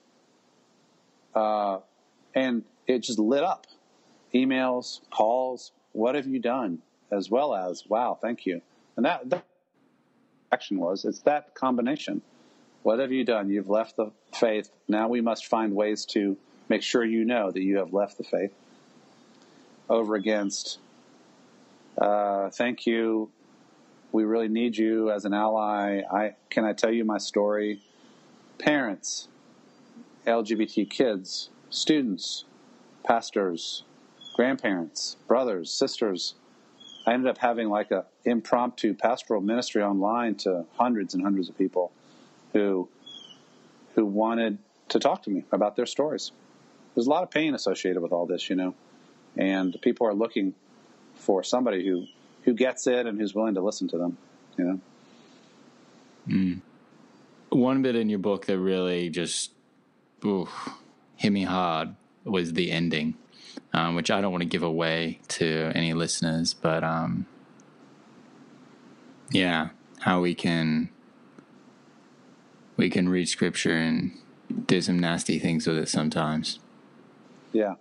and it just lit up. Emails, calls, what have you done? As well as, wow, thank you. And that action it's that combination. What have you done? You've left the faith. Now we must find ways to make sure you know that you have left the faith. Over against, thank you. We really need you as an ally. Can I tell you my story? Parents, LGBT kids, students, pastors, grandparents, brothers, sisters. I ended up having like a impromptu pastoral ministry online to hundreds and hundreds of people who wanted to talk to me about their stories. There's a lot of pain associated with all this, and people are looking for somebody who gets it and who's willing to listen to them, One bit in your book that really just hit me hard was the ending, which I don't want to give away to any listeners, but how we can read Scripture and do some nasty things with it sometimes. Yeah.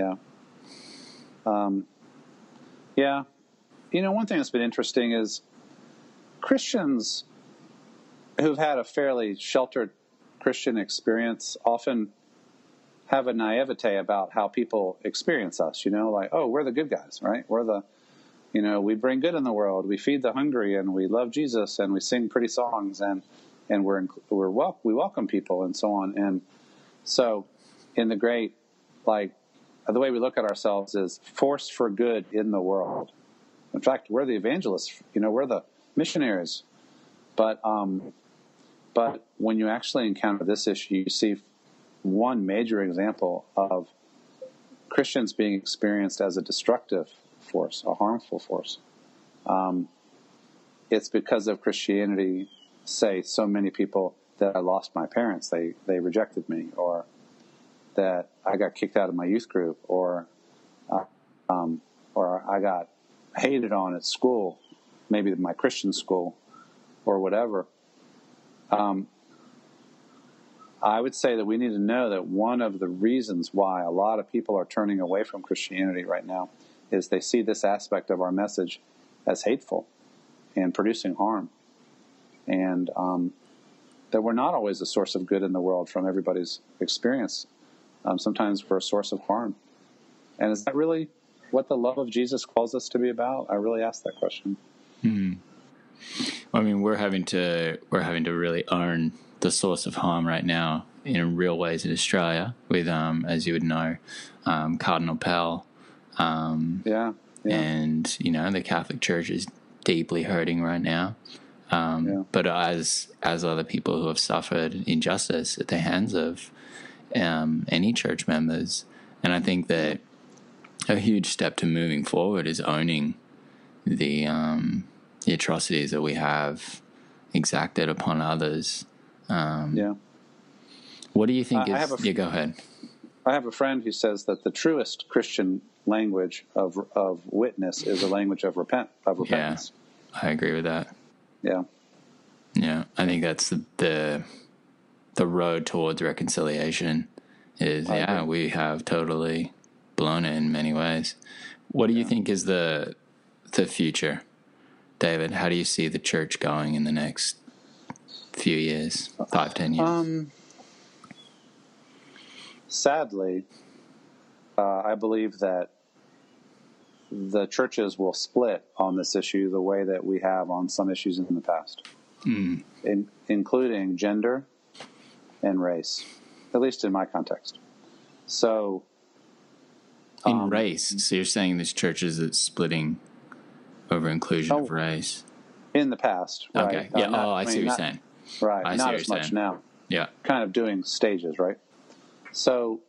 One thing that's been interesting is Christians who've had a fairly sheltered Christian experience often have a naivete about how people experience us, like, oh, we're the good guys, right? We're the, we bring good in the world. We feed the hungry and we love Jesus and we sing pretty songs and we welcome people and so on. And so in the great, the way we look at ourselves is force for good in the world. In fact, we're the evangelists, we're the missionaries. But when you actually encounter this issue, you see one major example of Christians being experienced as a destructive force, a harmful force. It's because of Christianity, say, so many people that I lost my parents, they rejected me, or that I got kicked out of my youth group, or I got hated on at school, maybe my Christian school, or whatever. I would say that we need to know that one of the reasons why a lot of people are turning away from Christianity right now is they see this aspect of our message as hateful and producing harm. And that we're not always a source of good in the world from everybody's experience. Sometimes we're a source of harm. And is that really what the love of Jesus calls us to be about? I really ask that question. Mm-hmm. I mean, we're having to really own the source of harm right now in real ways in Australia with, as you would know, Cardinal Pell. And, the Catholic Church is deeply hurting right now. But as other people who have suffered injustice at the hands of any church members. And I think that a huge step to moving forward is owning the atrocities that we have exacted upon others. What do you think go ahead. I have a friend who says that the truest Christian language of witness is a language of repentance. Yeah, I agree with that. Yeah. I think that's the road towards reconciliation is, we have totally blown it in many ways. What do you think is the future, David? How do you see the church going in the next few years, 5-10 years? Sadly, I believe that the churches will split on this issue the way that we have on some issues in the past, including gender and race, at least in my context. So, in race, so you're saying there's churches that's splitting over inclusion of race? In the past, right? Okay, I see what you're saying. Right, not as much now. Yeah. Kind of doing stages, right? So,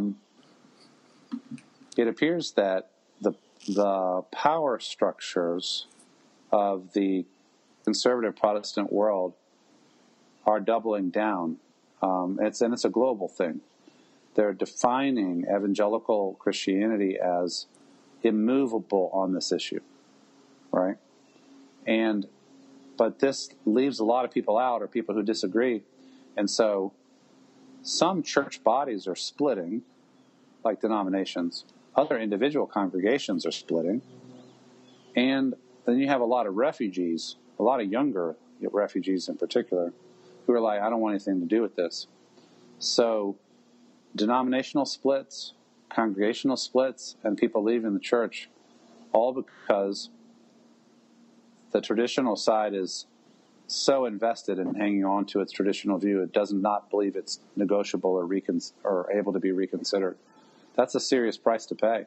it appears that the power structures of the conservative Protestant world are doubling down. It's a global thing. They're defining evangelical Christianity as immovable on this issue, right? But this leaves a lot of people out, or people who disagree, and so some church bodies are splitting, like denominations. Other individual congregations are splitting. And then you have a lot of refugees, a lot of younger refugees in particular, who are like, I don't want anything to do with this. So denominational splits, congregational splits, and people leaving the church, all because the traditional side is so invested in hanging on to its traditional view, it does not believe it's negotiable or able to be reconsidered. That's a serious price to pay.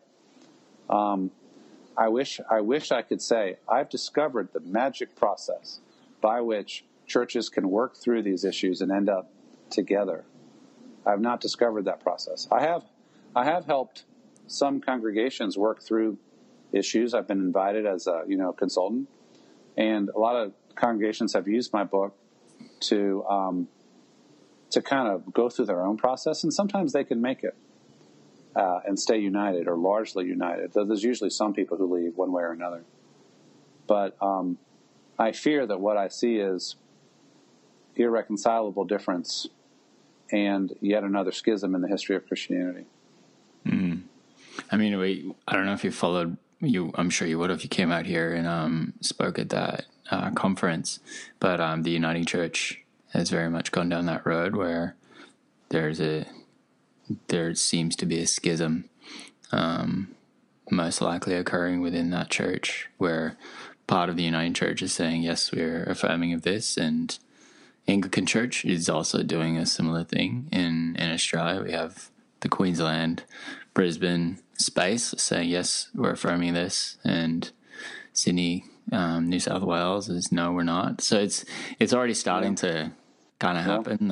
I wish I could say I've discovered the magic process by which churches can work through these issues and end up together. I've not discovered that process. I have helped some congregations work through issues. I've been invited as a consultant, and a lot of congregations have used my book to kind of go through their own process, and sometimes they can make it and stay united or largely united. Though there's usually some people who leave one way or another. But I fear that what I see is irreconcilable difference and yet another schism in the history of Christianity. Mm. I mean, I don't know if you followed. I'm sure you would if you came out here and spoke at that conference. But the Uniting Church has very much gone down that road where there seems to be a schism, most likely occurring within that church, where part of the Uniting Church is saying, yes, we're affirming of this, and Anglican Church is also doing a similar thing. In Australia, we have the Queensland, Brisbane space saying, yes, we're affirming this, and Sydney, New South Wales is no, we're not. So it's already starting to kind of happen.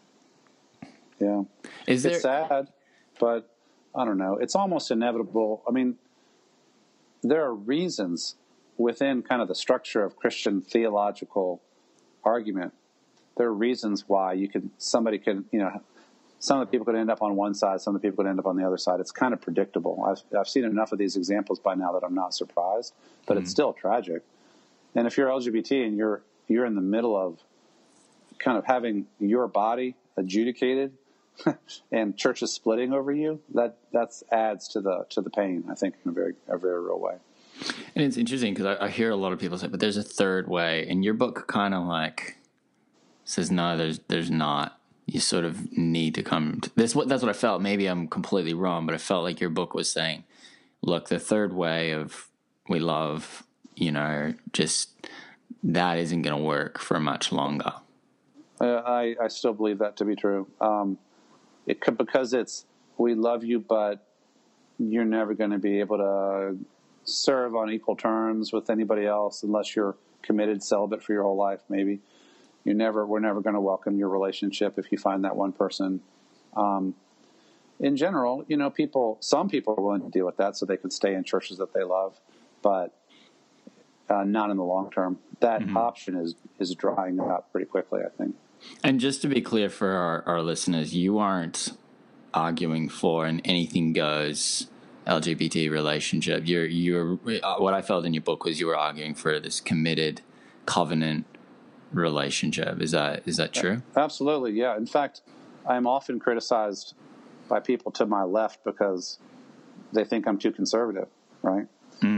It's sad, but I don't know. It's almost inevitable. I mean, there are reasons within kind of the structure of Christian theological argument. There are reasons why some of the people could end up on one side, some of the people could end up on the other side. It's kind of predictable. I've seen enough of these examples by now that I'm not surprised, but it's still tragic. And if you're LGBT and you're in the middle of kind of having your body adjudicated and churches splitting over you, that adds to the pain, I think, in a very real way. And it's interesting because I hear a lot of people say, but there's a third way, and your book kind of like says, no, there's not. You sort of need to come to this. That's what I felt. Maybe I'm completely wrong, but I felt like your book was saying, look, the third way of we love, just that isn't going to work for much longer. I still believe that to be true. Because it's we love you, but you're never going to be able to serve on equal terms with anybody else unless you're committed celibate for your whole life. Maybe we're never going to welcome your relationship if you find that one person. In general, some people are willing to deal with that so they can stay in churches that they love, but not in the long term. That option is drying up pretty quickly, I think. And just to be clear for our listeners, you aren't arguing for an anything goes LGBT relationship. You're what I felt in your book was you were arguing for this committed covenant relationship. Is that true? Absolutely, yeah. In fact, I'm often criticized by people to my left because they think I'm too conservative, right?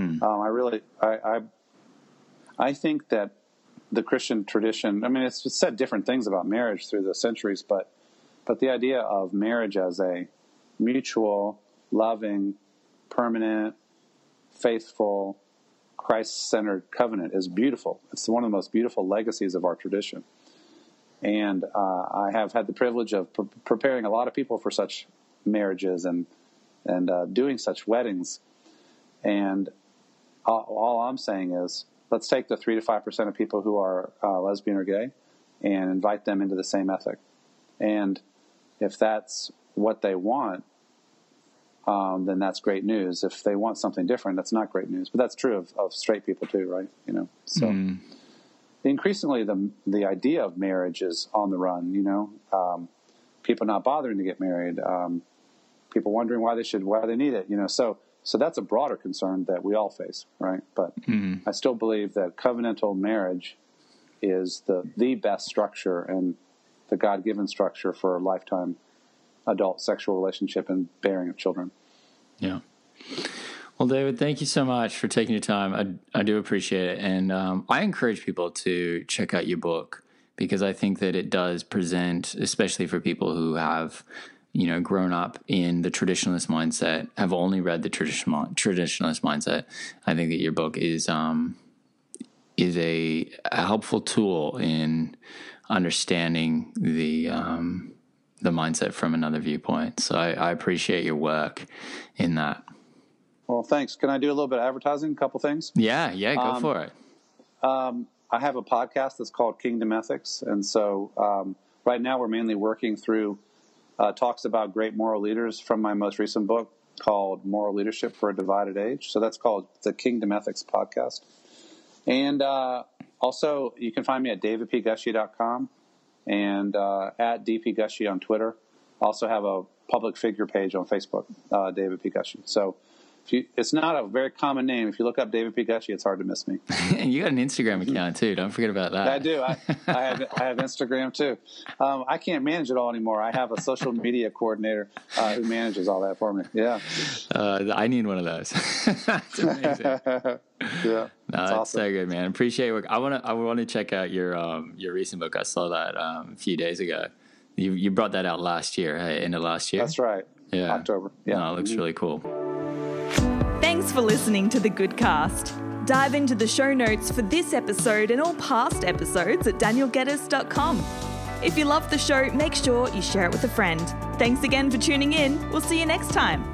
I think that the Christian tradition, I mean, it's said different things about marriage through the centuries, but the idea of marriage as a mutual, loving, permanent, faithful, Christ-centered covenant is beautiful. It's one of the most beautiful legacies of our tradition. And I have had the privilege of preparing a lot of people for such marriages and doing such weddings. And all I'm saying is, let's take the 3 to 5% of people who are lesbian or gay and invite them into the same ethic. And if that's what they want, then that's great news. If they want something different, that's not great news. But that's true of straight people too, right? So increasingly the idea of marriage is on the run. People not bothering to get married, people wondering why they need it. So that's a broader concern that we all face, right? But I still believe that covenantal marriage is the best structure and the God-given structure for a lifetime adult sexual relationship and bearing of children. Yeah. Well, David, thank you so much for taking your time. I do appreciate it. And I encourage people to check out your book because I think that it does present, especially for people who have grown up in the traditionalist mindset, have only read the traditionalist mindset. I think that your book is a helpful tool in understanding the mindset from another viewpoint. So I appreciate your work in that. Well, thanks. Can I do a little bit of advertising? A couple things? Yeah, go for it. I have a podcast that's called Kingdom Ethics, and so right now we're mainly working through talks about great moral leaders from my most recent book called Moral Leadership for a Divided Age. So that's called the Kingdom Ethics Podcast. And also, you can find me at davidpgushy.com and at dpgushy on Twitter. Also have a public figure page on Facebook, David P. Gushy. So it's not a very common name. If you look up David P. Gushy, it's hard to miss me. And you got an Instagram account too. Don't forget about that. I do. I have Instagram too. I can't manage it all anymore. I have a social media coordinator who manages all that for me. Yeah. I need one of those. That's amazing. Yeah. No, that's awesome. so good, man. Appreciate your work. I want to check out your recent book. I saw that a few days ago. You brought that out last year, hey, end of last year. That's right. Yeah. October. Yeah. No, it looks really cool. Thanks for listening to The Goodcast. Dive into the show notes for this episode and all past episodes at danielgeddes.com. If you love the show, make sure you share it with a friend. Thanks again for tuning in. We'll see you next time.